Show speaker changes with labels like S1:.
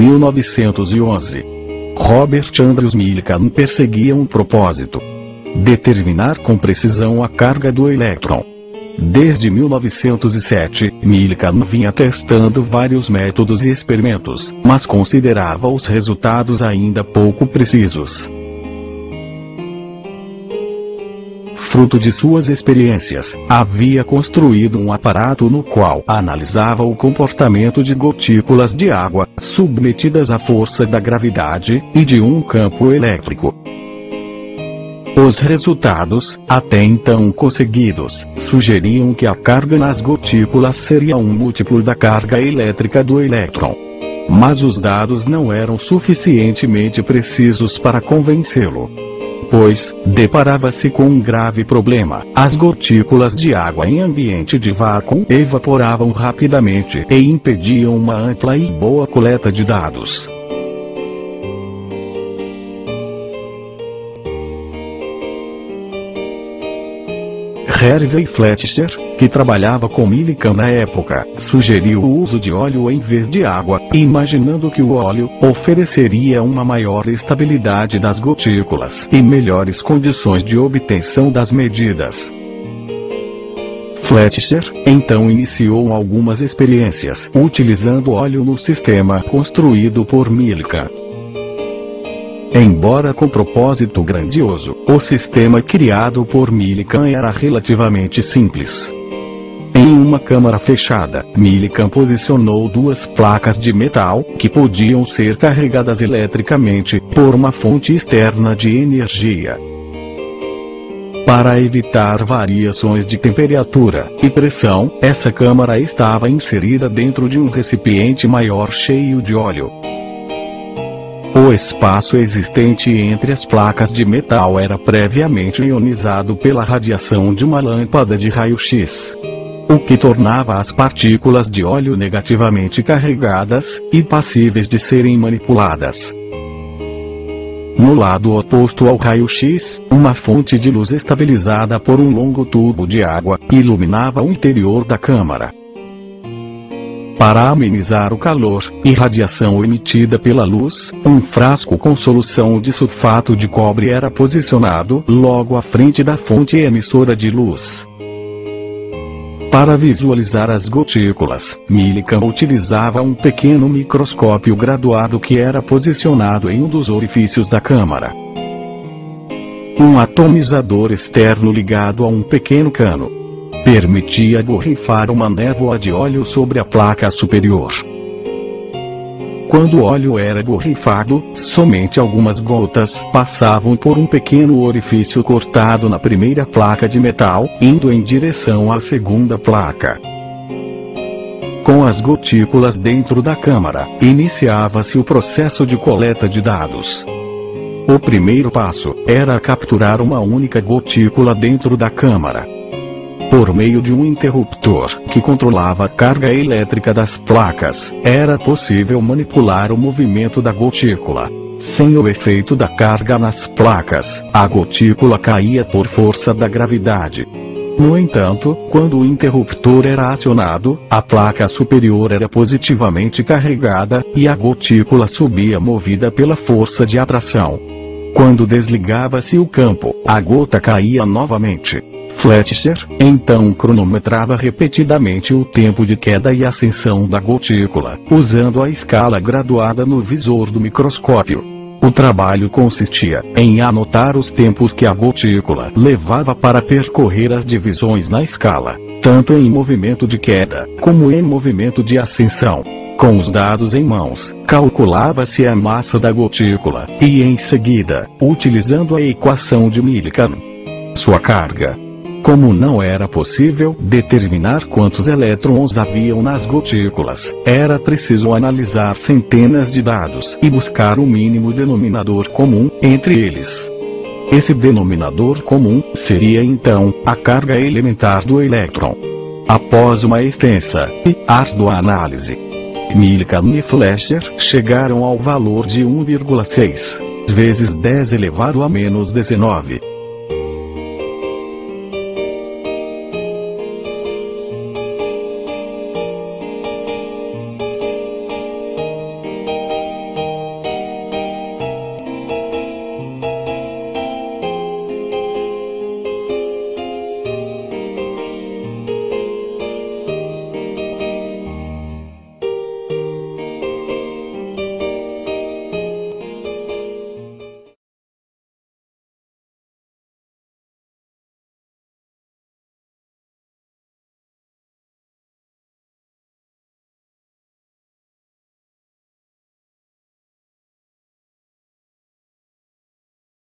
S1: 1911. Robert Andrews Millikan perseguia um propósito: determinar com precisão a carga do elétron. Desde 1907, Millikan vinha testando vários métodos e experimentos, mas considerava os resultados ainda pouco precisos. Fruto de suas experiências, havia construído um aparato no qual analisava o comportamento de gotículas de água, submetidas à força da gravidade, e de um campo elétrico. Os resultados, até então conseguidos, sugeriam que a carga nas gotículas seria um múltiplo da carga elétrica do elétron. Mas os dados não eram suficientemente precisos para convencê-lo. Pois, deparava-se com um grave problema: as gotículas de água em ambiente de vácuo evaporavam rapidamente e impediam uma ampla e boa coleta de dados. Harvey Fletcher, que trabalhava com Millikan na época, sugeriu o uso de óleo em vez de água, imaginando que o óleo ofereceria uma maior estabilidade das gotículas e melhores condições de obtenção das medidas. Fletcher, então, iniciou algumas experiências utilizando óleo no sistema construído por Millikan. Embora com propósito grandioso, o sistema criado por Millikan era relativamente simples. Em uma câmara fechada, Millikan posicionou duas placas de metal, que podiam ser carregadas eletricamente, por uma fonte externa de energia. Para evitar variações de temperatura e pressão, essa câmara estava inserida dentro de um recipiente maior cheio de óleo. O espaço existente entre as placas de metal era previamente ionizado pela radiação de uma lâmpada de raio-x, o que tornava as partículas de óleo negativamente carregadas e passíveis de serem manipuladas. No lado oposto ao raio-x, uma fonte de luz estabilizada por um longo tubo de água iluminava o interior da câmara. Para amenizar o calor e radiação emitida pela luz, um frasco com solução de sulfato de cobre era posicionado logo à frente da fonte emissora de luz. Para visualizar as gotículas, Millikan utilizava um pequeno microscópio graduado que era posicionado em um dos orifícios da câmara. Um atomizador externo ligado a um pequeno cano permitia borrifar uma névoa de óleo sobre a placa superior. Quando o óleo era borrifado, somente algumas gotas passavam por um pequeno orifício cortado na primeira placa de metal, indo em direção à segunda placa. Com as gotículas dentro da câmara, iniciava-se o processo de coleta de dados. O primeiro passo era capturar uma única gotícula dentro da câmara. Por meio de um interruptor que controlava a carga elétrica das placas, era possível manipular o movimento da gotícula. Sem o efeito da carga nas placas, a gotícula caía por força da gravidade. No entanto, quando o interruptor era acionado, a placa superior era positivamente carregada, e a gotícula subia movida pela força de atração. Quando desligava-se o campo, a gota caía novamente. Fletcher, então, cronometrava repetidamente o tempo de queda e ascensão da gotícula, usando a escala graduada no visor do microscópio. O trabalho consistia em anotar os tempos que a gotícula levava para percorrer as divisões na escala, tanto em movimento de queda, como em movimento de ascensão. Com os dados em mãos, calculava-se a massa da gotícula, e em seguida, utilizando a equação de Millikan, sua carga. Como não era possível determinar quantos elétrons haviam nas gotículas, era preciso analisar centenas de dados e buscar o mínimo denominador comum entre eles. Esse denominador comum seria então a carga elementar do elétron. Após uma extensa e árdua análise, Millikan e Fletcher chegaram ao valor de 1,6 vezes 10 elevado a menos 19.